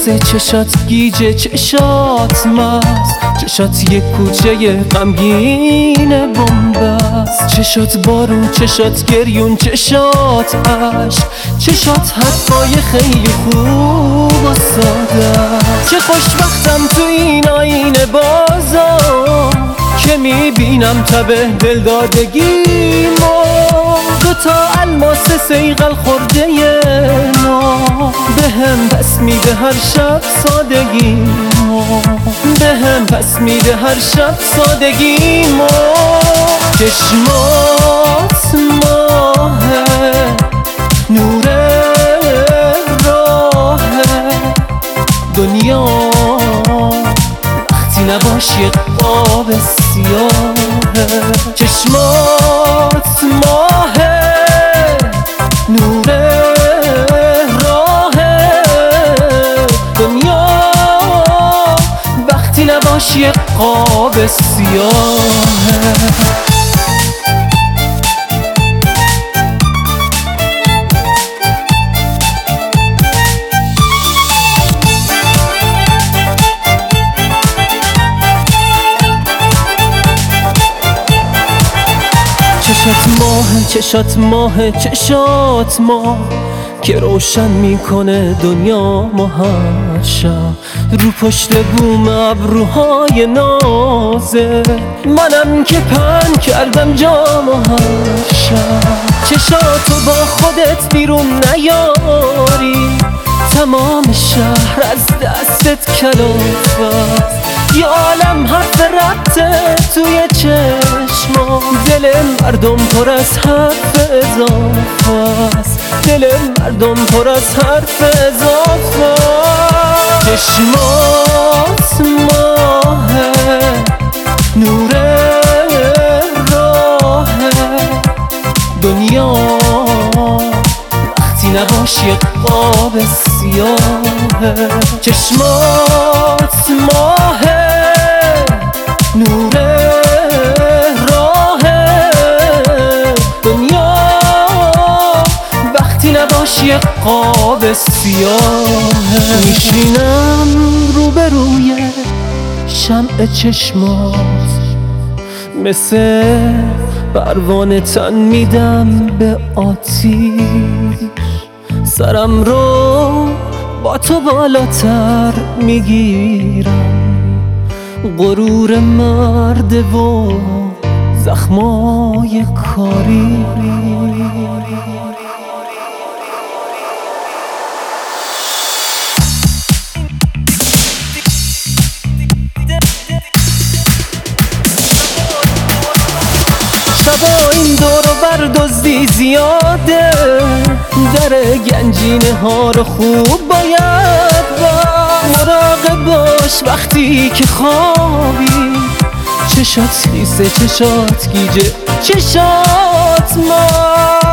خیسه، چشات گیجه، چشات مست، چشات یک کوچه غمگین بنبست، چشات بارون، چشات گریون، چشات عشق، چشات حرفای خیلی خوب و ساده. چه خوشبختم تو این آینه بازار که میبینم تبه دلدادگیمو، دوتا الماس سیغل خورده نام بهم پس میده هر شب سادگیمو، بهم پس میده هر شب سادگیمو. چشمات ماهه، نور راه دنیا، وقتی نباشی قاب سیاهه. چشمات ماهه، نور راه دنیا، وقتی نباشی قاب سیاهه. چشات ماه، چشات ماه، چشات ماه که روشن میکنه دنیا ما هر شب. رو پشت بوم ابروهای نازه منم که پن کردم جامو هر شب. چشاتو با خودت بیرون نیاری، تمام شهر از دستت کلافت. یه عالم حرف ربطه توی چشما، دل مردم پر از حرف اضافه است، دل مردم پر از حرف اضافه. چشمات ماهه، نور راه دنیا، وقتی نباشی قاب سیاهه. چشمات ماهه، نور راه دنیا، وقتی نباشی قاب سیاهه. میشینم روبروی شمع چشمات، مثل پروانه تن میدم به آتیش، سرم رو با تو بالاتر میگیرم، غرور مرد و زخمای کاری. شبا این دور و بر دزدی زیاده، در گنجینه ها رو خوب باید مراقب باش وقتی که خوابی. چشات خیسه، چشات گیجه، چشات ما